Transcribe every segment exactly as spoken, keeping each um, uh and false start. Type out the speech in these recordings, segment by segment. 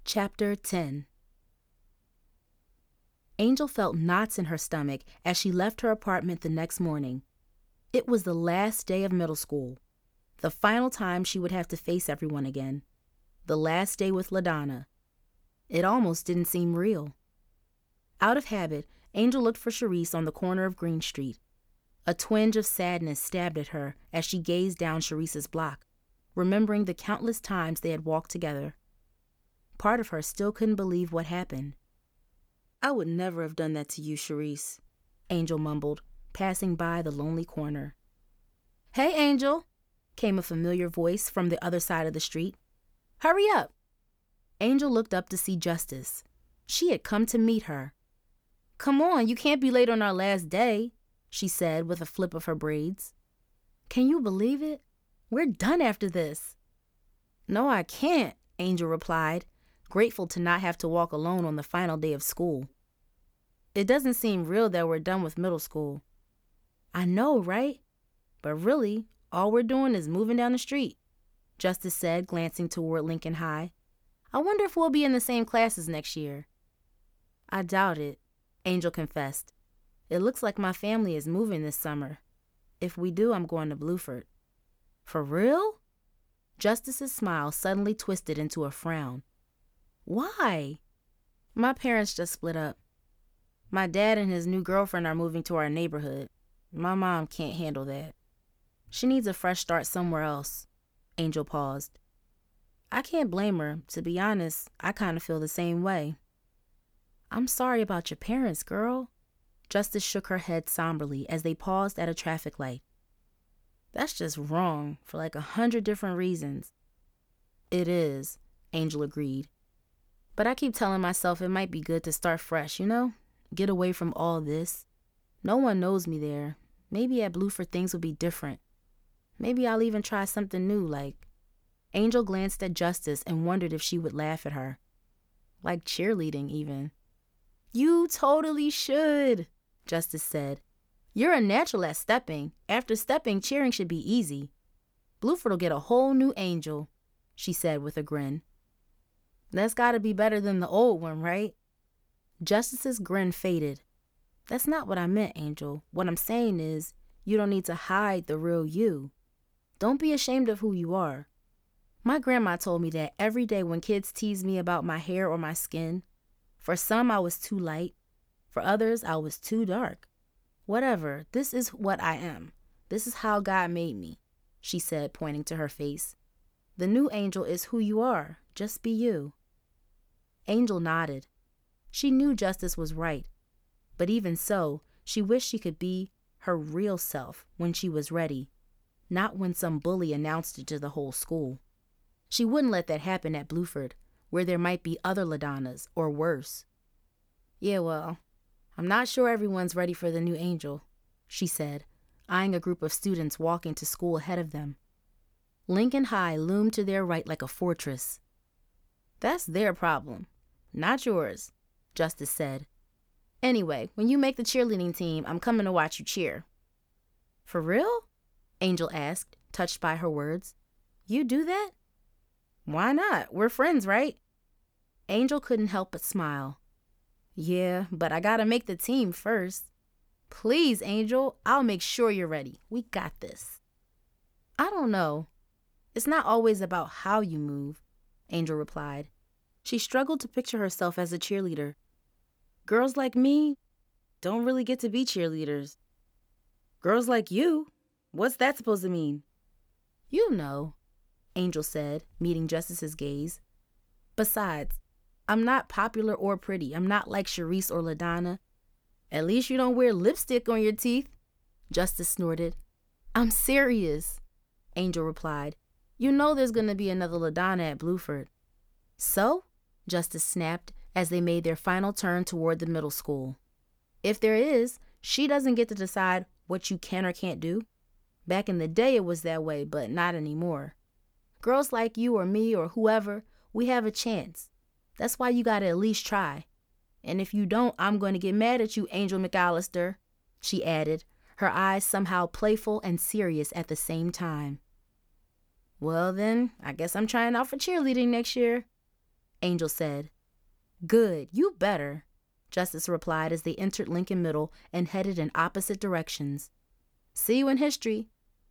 Chapter ten. Angel felt knots in her stomach as she left her apartment the next morning. It was the last day of middle school, the final time she would have to face everyone again, the last day with LaDonna. It almost didn't seem real. Out of habit, Angel looked for Charisse on the corner of Green Street. A twinge of sadness stabbed at her as she gazed down Charisse's block, remembering the countless times they had walked together. Part of her still couldn't believe what happened. "I would never have done that to you, Charisse," Angel mumbled, passing by the lonely corner. "Hey, Angel," came a familiar voice from the other side of the street. "Hurry up." Angel looked up to see Justice. She had come to meet her. "Come on, you can't be late on our last day," she said with a flip of her braids. "Can you believe it? We're done after this." "No, I can't," Angel replied, grateful to not have to walk alone on the final day of school. "It doesn't seem real that we're done with middle school." "I know, right? But really, all we're doing is moving down the street," Justice said, glancing toward Lincoln High. "I wonder if we'll be in the same classes next year." "I doubt it," Angel confessed. "It looks like my family is moving this summer. If we do, I'm going to Bluford." "For real?" Justice's smile suddenly twisted into a frown. "Why?" "My parents just split up. My dad and his new girlfriend are moving to our neighborhood. My mom can't handle that. She needs a fresh start somewhere else." Angel paused. "I can't blame her. To be honest, I kind of feel the same way." "I'm sorry about your parents, girl." Justice shook her head somberly as they paused at a traffic light. "That's just wrong for like a hundred different reasons." "It is," Angel agreed. "But I keep telling myself it might be good to start fresh, you know? Get away from all this. No one knows me there. Maybe at Bluford things will be different. Maybe I'll even try something new, like..." Angel glanced at Justice and wondered if she would laugh at her. "Like cheerleading, even." "You totally should," Justice said. "You're a natural at stepping. After stepping, cheering should be easy. Bluford'll get a whole new Angel," she said with a grin. "That's gotta be better than the old one, right?" Justice's grin faded. "That's not what I meant, Angel. What I'm saying is, you don't need to hide the real you. Don't be ashamed of who you are. My grandma told me that every day when kids tease me about my hair or my skin, for some I was too light, for others I was too dark. Whatever, this is what I am. This is how God made me," she said, pointing to her face. "The new Angel is who you are. Just be you." Angel nodded. She knew Justice was right, but even so, she wished she could be her real self when she was ready, not when some bully announced it to the whole school. She wouldn't let that happen at Bluford, where there might be other LaDonnas, or worse. "Yeah, well, I'm not sure everyone's ready for the new Angel," she said, eyeing a group of students walking to school ahead of them. Lincoln High loomed to their right like a fortress. "That's their problem, not yours," Justice said. "Anyway, when you make the cheerleading team, I'm coming to watch you cheer." "For real?" Angel asked, touched by her words. "You do that?" "Why not? We're friends, right?" Angel couldn't help but smile. "Yeah, but I gotta make the team first." "Please, Angel, I'll make sure you're ready. We got this." "I don't know. It's not always about how you move," Angel replied. She struggled to picture herself as a cheerleader. "Girls like me don't really get to be cheerleaders." "Girls like you? What's that supposed to mean?" "You know," Angel said, meeting Justice's gaze. "Besides, I'm not popular or pretty. I'm not like Charisse or LaDonna." "At least you don't wear lipstick on your teeth," Justice snorted. "I'm serious," Angel replied. "You know there's going to be another LaDonna at Bluford." "So?" Justice snapped as they made their final turn toward the middle school. "If there is, she doesn't get to decide what you can or can't do. Back in the day it was that way, but not anymore. Girls like you or me or whoever, we have a chance. That's why you gotta at least try. And if you don't, I'm going to get mad at you, Angel McAllister," she added, her eyes somehow playful and serious at the same time. "Well then, I guess I'm trying out for cheerleading next year." Angel said. Good, you better, Justice replied as they entered Lincoln Middle and headed in opposite directions. See you in history.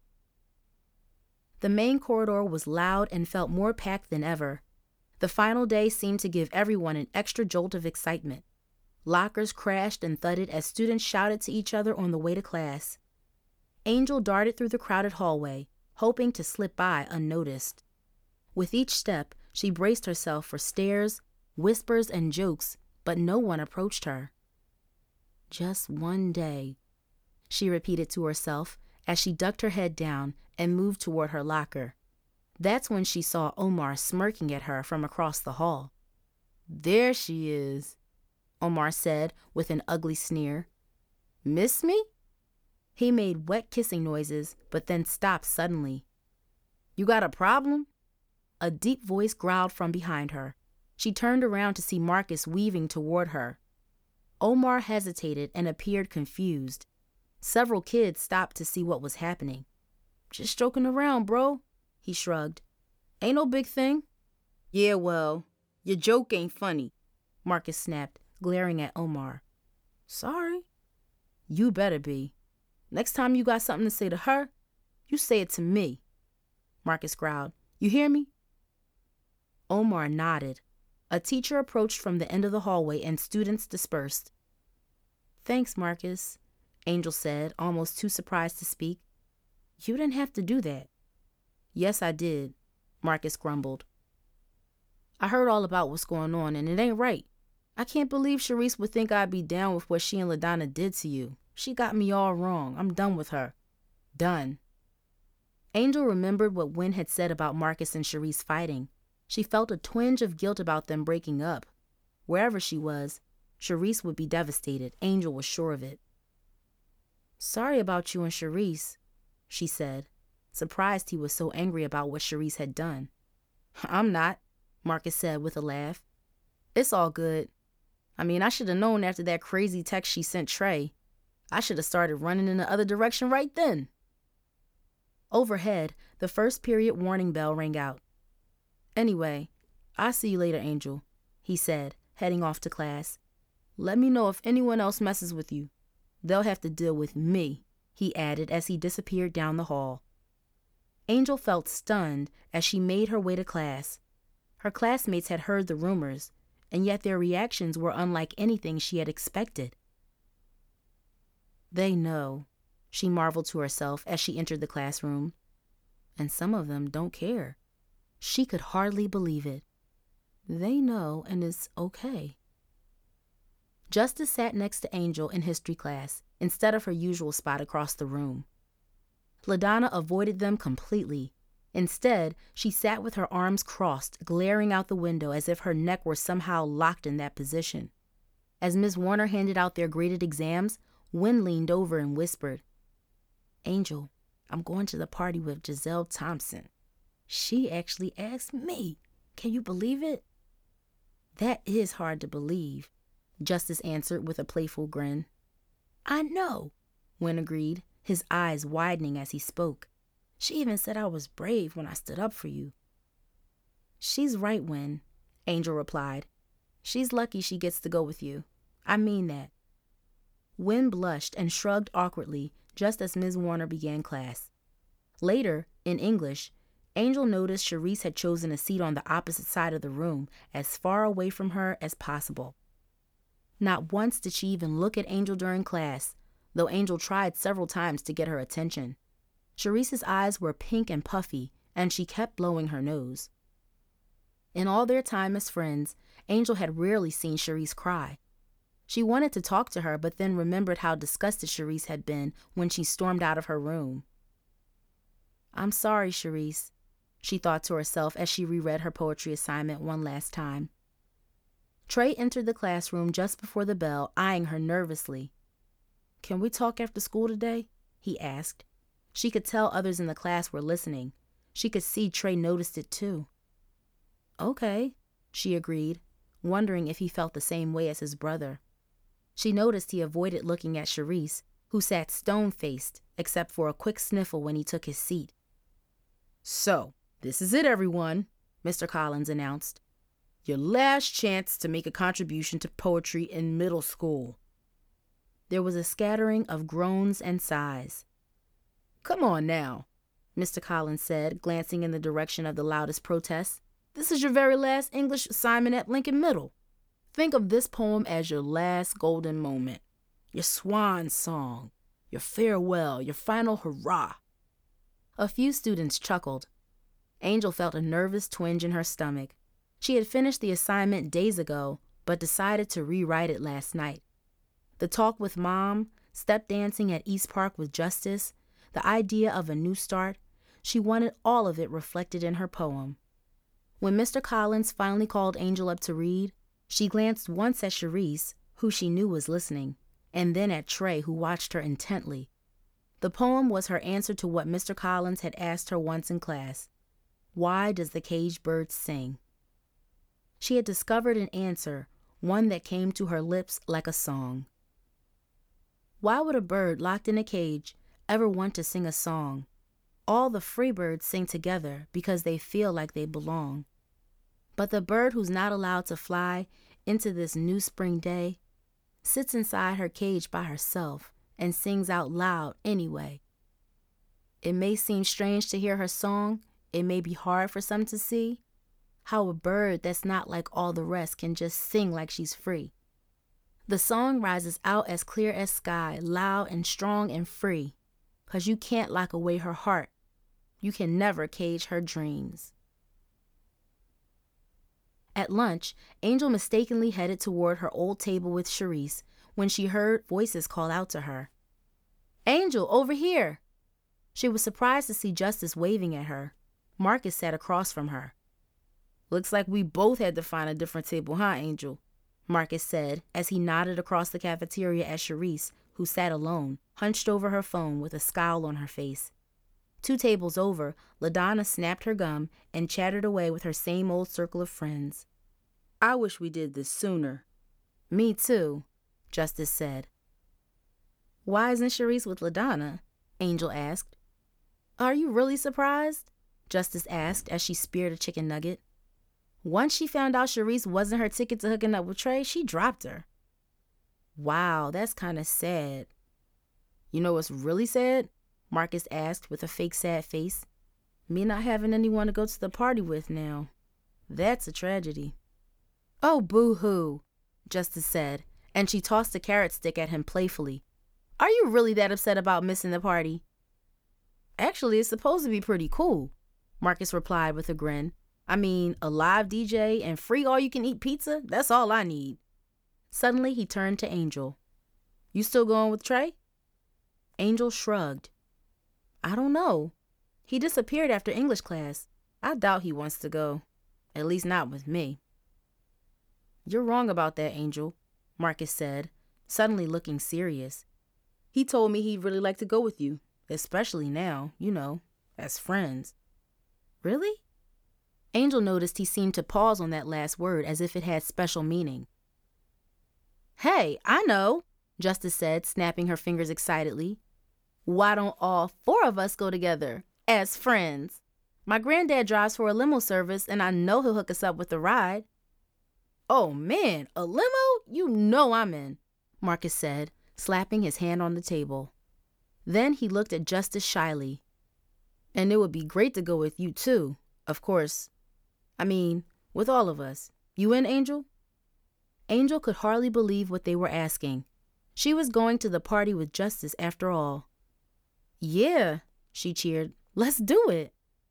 The main corridor was loud and felt more packed than ever. The final day seemed to give everyone an extra jolt of excitement. Lockers crashed and thudded as students shouted to each other on the way to class. Angel darted through the crowded hallway, hoping to slip by unnoticed. With each step, she braced herself for stares, whispers, and jokes, but no one approached her. Just one day, she repeated to herself as she ducked her head down and moved toward her locker. That's when she saw Omar smirking at her from across the hall. There she is, Omar said with an ugly sneer. Miss me? He made wet kissing noises, but then stopped suddenly. You got a problem? A deep voice growled from behind her. She turned around to see Marcus weaving toward her. Omar hesitated and appeared confused. Several kids stopped to see what was happening. Just joking around, bro, he shrugged. Ain't no big thing. Yeah, well, your joke ain't funny, Marcus snapped, glaring at Omar. Sorry. You better be. Next time you got something to say to her, you say it to me, Marcus growled. You hear me? Omar nodded. A teacher approached from the end of the hallway and students dispersed. Thanks, Marcus, Angel said, almost too surprised to speak. You didn't have to do that. Yes, I did, Marcus grumbled. I heard all about what's going on, and it ain't right. I can't believe Sharice would think I'd be down with what she and LaDonna did to you. She got me all wrong. I'm done with her. Done. Angel remembered what Wynn had said about Marcus and Sharice fighting. She felt a twinge of guilt about them breaking up. Wherever she was, Sharice would be devastated. Angel was sure of it. Sorry about you and Sharice, she said, surprised he was so angry about what Sharice had done. I'm not, Marcus said with a laugh. It's all good. I mean, I should have known after that crazy text she sent Trey. I should have started running in the other direction right then. Overhead, the first period warning bell rang out. Anyway, I'll see you later, Angel, he said, heading off to class. Let me know if anyone else messes with you. They'll have to deal with me, he added as he disappeared down the hall. Angel felt stunned as she made her way to class. Her classmates had heard the rumors, and yet their reactions were unlike anything she had expected. They know, she marveled to herself as she entered the classroom. And some of them don't care. She could hardly believe it. They know, and it's okay. Justice sat next to Angel in history class, instead of her usual spot across the room. LaDonna avoided them completely. Instead, she sat with her arms crossed, glaring out the window as if her neck were somehow locked in that position. As Miz Warner handed out their graded exams, Wynn leaned over and whispered, Angel, I'm going to the party with Giselle Thompson. She actually asked me. Can you believe it? That is hard to believe, Justice answered with a playful grin. I know, Wynn agreed, his eyes widening as he spoke. She even said I was brave when I stood up for you. She's right, Wynn, Angel replied. She's lucky she gets to go with you. I mean that. Wynn blushed and shrugged awkwardly just as Miz Warner began class. Later, in English, Angel noticed Sharice had chosen a seat on the opposite side of the room, as far away from her as possible. Not once did she even look at Angel during class, though Angel tried several times to get her attention. Sharice's eyes were pink and puffy, and she kept blowing her nose. In all their time as friends, Angel had rarely seen Sharice cry. She wanted to talk to her, but then remembered how disgusted Sharice had been when she stormed out of her room. I'm sorry, Sharice, she thought to herself as she reread her poetry assignment one last time. Trey entered the classroom just before the bell, eyeing her nervously. Can we talk after school today? He asked. She could tell others in the class were listening. She could see Trey noticed it too. Okay, she agreed, wondering if he felt the same way as his brother. She noticed he avoided looking at Sharice, who sat stone-faced, except for a quick sniffle when he took his seat. So, this is it, everyone, Mister Collins announced. Your last chance to make a contribution to poetry in middle school. There was a scattering of groans and sighs. Come on now, Mister Collins said, glancing in the direction of the loudest protests. This is your very last English assignment at Lincoln Middle. Think of this poem as your last golden moment, your swan song, your farewell, your final hurrah. A few students chuckled. Angel felt a nervous twinge in her stomach. She had finished the assignment days ago, but decided to rewrite it last night. The talk with Mom, step dancing at East Park with Justice, the idea of a new start, she wanted all of it reflected in her poem. When Mister Collins finally called Angel up to read, she glanced once at Cherise, who she knew was listening, and then at Trey, who watched her intently. The poem was her answer to what Mister Collins had asked her once in class. Why does the caged bird sing? She had discovered an answer, one that came to her lips like a song. Why would a bird locked in a cage ever want to sing a song? All the free birds sing together because they feel like they belong. But the bird who's not allowed to fly into this new spring day sits inside her cage by herself and sings out loud anyway. It may seem strange to hear her song. It may be hard for some to see how a bird that's not like all the rest can just sing like she's free. The song rises out as clear as sky, loud and strong and free, 'cause you can't lock away her heart. You can never cage her dreams. At lunch, Angel mistakenly headed toward her old table with Cherise when she heard voices call out to her. Angel, over here! She was surprised to see Justice waving at her. Marcus sat across from her. Looks like we both had to find a different table, huh, Angel? Marcus said as he nodded across the cafeteria at Cherise, who sat alone, hunched over her phone with a scowl on her face. Two tables over, LaDonna snapped her gum and chattered away with her same old circle of friends. I wish we did this sooner. Me too, Justice said. Why isn't Cherise with LaDonna? Angel asked. Are you really surprised? Justice asked as she speared a chicken nugget. Once she found out Cherise wasn't her ticket to hooking up with Trey, she dropped her. Wow, that's kind of sad. You know what's really sad? Marcus asked with a fake sad face. Me not having anyone to go to the party with now. That's a tragedy. Oh, boo-hoo, Justice said, and she tossed a carrot stick at him playfully. Are you really that upset about missing the party? Actually, it's supposed to be pretty cool, Marcus replied with a grin. I mean, a live D J and free all-you-can-eat pizza, that's all I need. Suddenly, he turned to Angel. You still going with Trey? Angel shrugged. I don't know. He disappeared after English class. I doubt he wants to go. At least not with me. You're wrong about that, Angel, Marcus said, suddenly looking serious. He told me he'd really like to go with you, especially now, you know, as friends. Really? Angel noticed he seemed to pause on that last word as if it had special meaning. Hey, I know, Justice said, snapping her fingers excitedly. Why don't all four of us go together, as friends? My granddad drives for a limo service, and I know he'll hook us up with a ride. Oh, man, a limo? You know I'm in, Marcus said, slapping his hand on the table. Then he looked at Justice shyly. And it would be great to go with you, too, of course. I mean, with all of us. You in, Angel? Angel could hardly believe what they were asking. She was going to the party with Justice after all. Yeah, she cheered. Let's do it.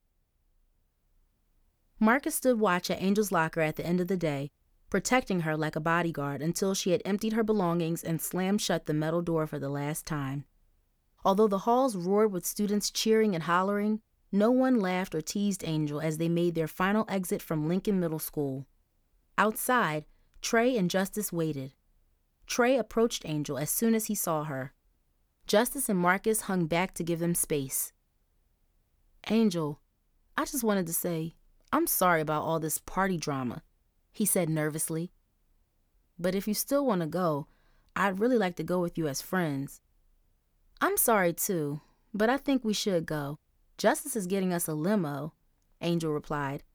Marcus stood watch at Angel's locker at the end of the day, protecting her like a bodyguard until she had emptied her belongings and slammed shut the metal door for the last time. Although the halls roared with students cheering and hollering, no one laughed or teased Angel as they made their final exit from Lincoln Middle School. Outside, Trey and Justice waited. Trey approached Angel as soon as he saw her. Justice and Marcus hung back to give them space. Angel, I just wanted to say, I'm sorry about all this party drama, he said nervously. But if you still want to go, I'd really like to go with you as friends. I'm sorry too, but I think we should go. Justice is getting us a limo, Angel replied.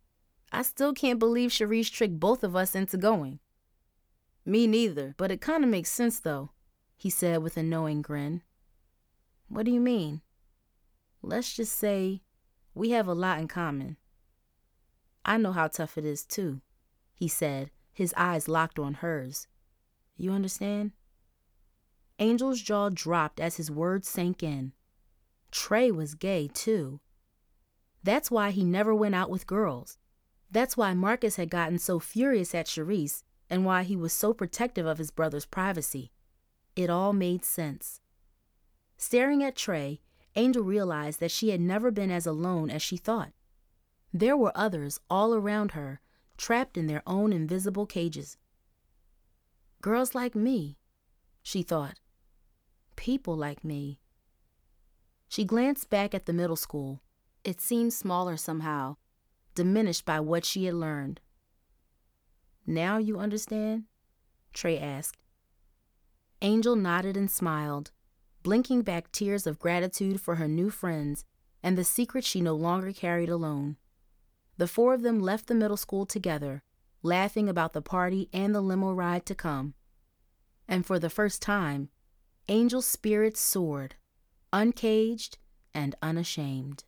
I still can't believe Sharice tricked both of us into going. Me neither, but it kind of makes sense though, he said with a knowing grin. What do you mean? Let's just say we have a lot in common. I know how tough it is too, he said, his eyes locked on hers. You understand? Angel's jaw dropped as his words sank in. Trey was gay too. That's why he never went out with girls. That's why Marcus had gotten so furious at Sharice and why he was so protective of his brother's privacy. It all made sense. Staring at Trey, Angel realized that she had never been as alone as she thought. There were others all around her, trapped in their own invisible cages. Girls like me, she thought. People like me. She glanced back at the middle school. It seemed smaller somehow, diminished by what she had learned. Now you understand? Trey asked. Angel nodded and smiled, blinking back tears of gratitude for her new friends and the secret she no longer carried alone. The four of them left the middle school together, laughing about the party and the limo ride to come. And for the first time, Angel's spirits soared, uncaged and unashamed.